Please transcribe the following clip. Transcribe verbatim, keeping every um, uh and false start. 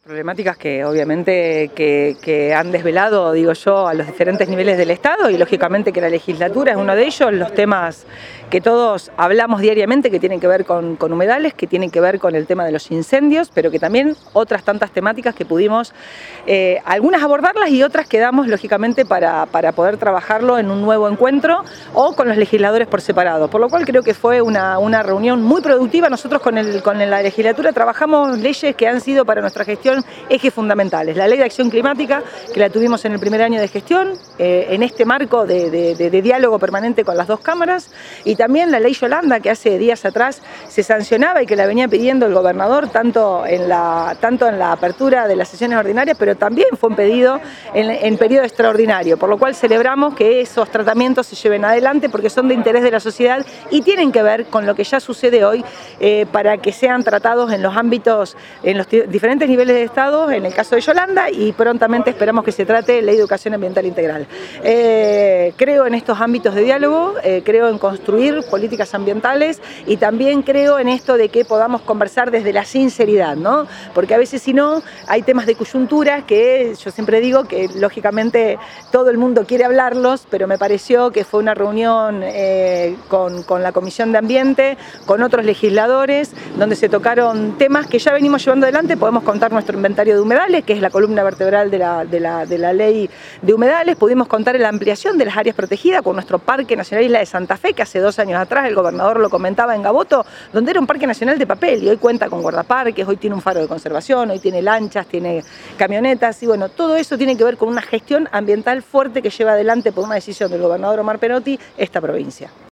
Problemáticas que obviamente que, que han desvelado, digo yo, a los diferentes niveles del Estado y lógicamente que la legislatura es uno de ellos, los temas que todos hablamos diariamente que tienen que ver con, con humedales, que tienen que ver con el tema de los incendios, pero que también otras tantas temáticas que pudimos, eh, algunas abordarlas y otras quedamos lógicamente para, para poder trabajarlo en un nuevo encuentro o con los legisladores por separado, por lo cual creo que fue una, una reunión muy productiva. Nosotros con, el, con la legislatura trabajamos leyes que han sido para nuestra gestión ejes fundamentales. La Ley de Acción Climática, que la tuvimos en el primer año de gestión, eh, en este marco de, de, de, de diálogo permanente con las dos cámaras, y también la Ley Yolanda, que hace días atrás se sancionaba y que la venía pidiendo el gobernador, tanto en la, tanto en la apertura de las sesiones ordinarias, pero también fue un pedido en, en periodo extraordinario, por lo cual celebramos que esos tratamientos se lleven adelante porque son de interés de la sociedad y tienen que ver con lo que ya sucede hoy eh, para que sean tratados en los ámbitos, en los diferentes niveles de Estado, en el caso de Yolanda, y prontamente esperamos que se trate la educación ambiental integral. Eh, creo en estos ámbitos de diálogo, eh, creo en construir políticas ambientales y también creo en esto de que podamos conversar desde la sinceridad, ¿no? Porque a veces si no, hay temas de coyuntura que yo siempre digo que lógicamente todo el mundo quiere hablarlos, pero me pareció que fue una reunión eh, con, con la Comisión de Ambiente, con otros legisladores, donde se tocaron temas que ya venimos llevando adelante. Podemos contar nuestro inventario de humedales, que es la columna vertebral de la, de, la, de la ley de humedales. Pudimos contar en la ampliación de las áreas protegidas con nuestro Parque Nacional Isla de Santa Fe, que hace dos años atrás el gobernador lo comentaba en Gaboto, donde era un parque nacional de papel y hoy cuenta con guardaparques, hoy tiene un faro de conservación, hoy tiene lanchas, tiene camionetas y bueno, todo eso tiene que ver con una gestión ambiental fuerte que lleva adelante por una decisión del gobernador Omar Perotti esta provincia.